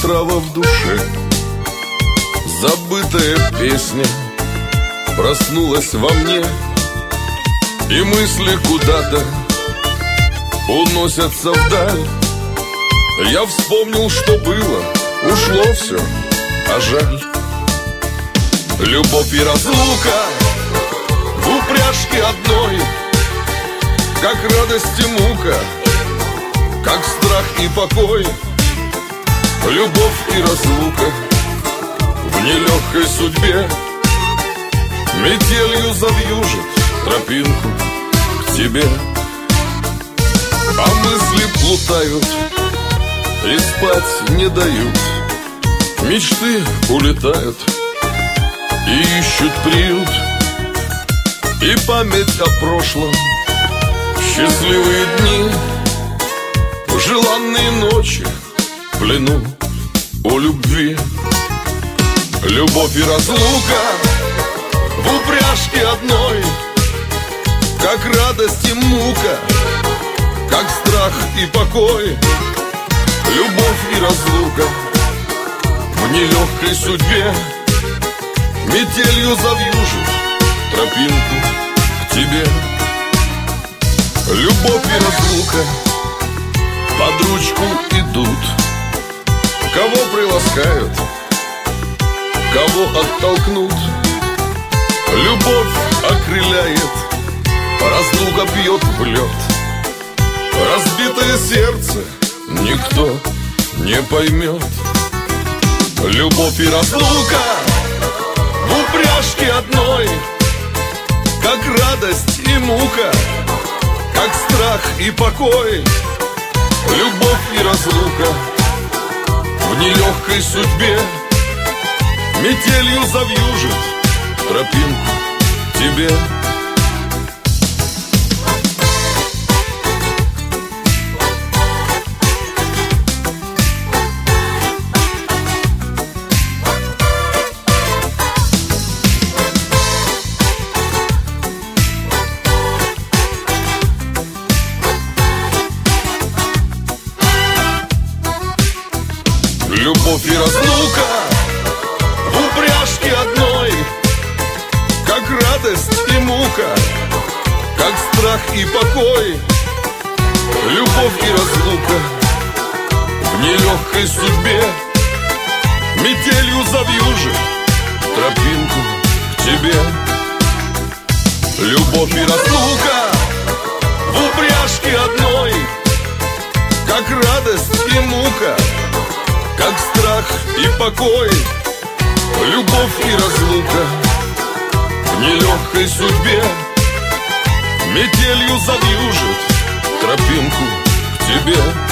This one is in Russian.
отрава в душе. Забытая песня проснулась во мне, и мысли куда-то уносятся вдаль. Я вспомнил, что было, ушло все, а жаль. Любовь и разлука в упряжке одной, как радость и мука, как страх и покой. Любовь и разлука в нелегкой судьбе метелью завьюжит тропинку к тебе. А мысли плутают и спать не дают, мечты улетают и ищут приют. И память о прошлом, счастливые дни, желанные ночи в плену у любви. Любовь и разлука в упряжке одной, как радость и мука, как страх и покой. Любовь и разлука в нелегкой судьбе метелью завьюжит тропинку к тебе. Любовь и разлука под ручку идут, кого приласкают, кого оттолкнут. Любовь окрыляет, разлука бьет в лед. Разбитое сердце никто не поймет. Любовь и разлука в упряжке одной, как радость и мука, как страх и покой. Любовь и разлука в нелегкой судьбе метелью завьюжит тропинку к тебе. Любовь и разлука в упряжке одной, как радость и мука, как страх и покой. Любовь и разлука в нелегкой судьбе метелью завьюжит тропинку к тебе. Любовь и разлука в упряжке одной, как радость и мука, как страх и покой. Любовь и разлука в нелегкой судьбе метелью завьюжит тропинку к тебе.